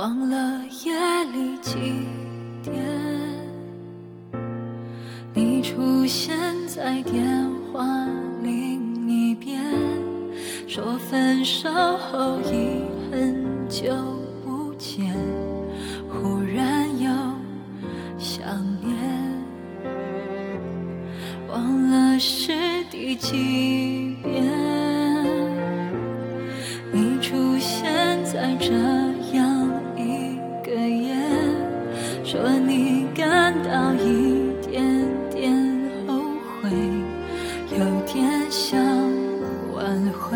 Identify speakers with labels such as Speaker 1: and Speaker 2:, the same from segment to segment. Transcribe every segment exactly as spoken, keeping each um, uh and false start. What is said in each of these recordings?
Speaker 1: 忘了夜里几点，你出现在电话另一边，说分手后已很久不见，忽然又想念，忘了是第几遍，你出现在这样一个夜，说你感到一点点后悔，有点想挽回。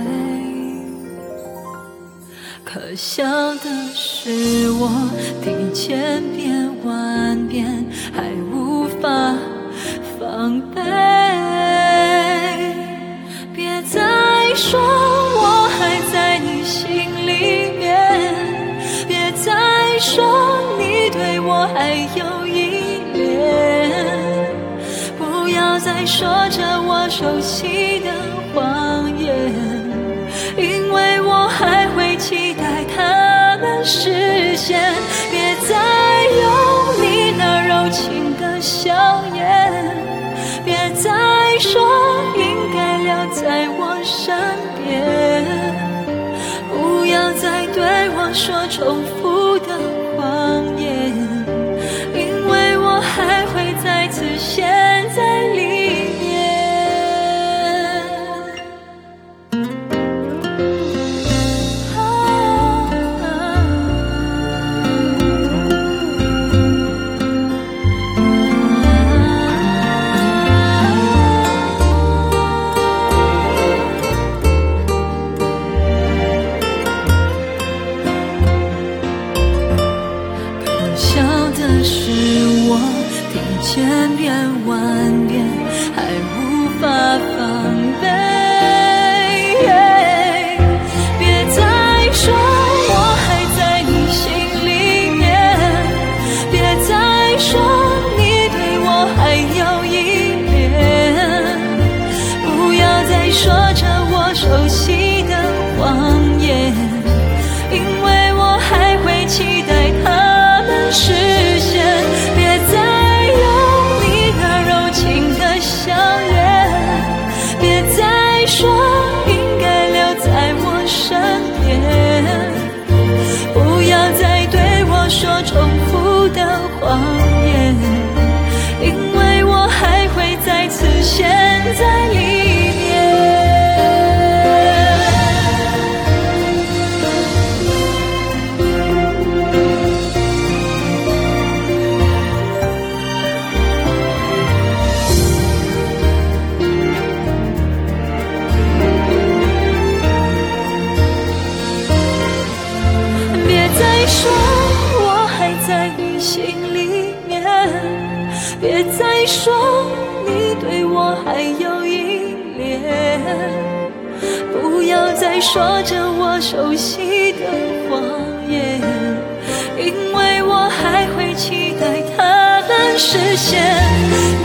Speaker 1: 可笑的是我听千遍万遍还无法防备，别再说我还在你心里面，别再说你对我还有依恋，不要再说着我熟悉的谎言，因为我还会期待它们实现，别再用你那柔情的笑颜，别再说应该留在我身边，不要再对我说重复的谎言，因为我还会再次陷在里面。是我听千遍万遍还无法防备，别再说我还在你心里面，别再说你对我还有依恋，不要再说着我熟悉的谎言，因为我还会期待它们实现，别再用你那柔情的笑颜，别再说应该留在我身边，不要再对我说重复的谎言，因为我还会再次陷在里面。说我还在你心里面，别再说你对我还有依恋，不要再说着我熟悉的谎言，因为我还会期待它们实现。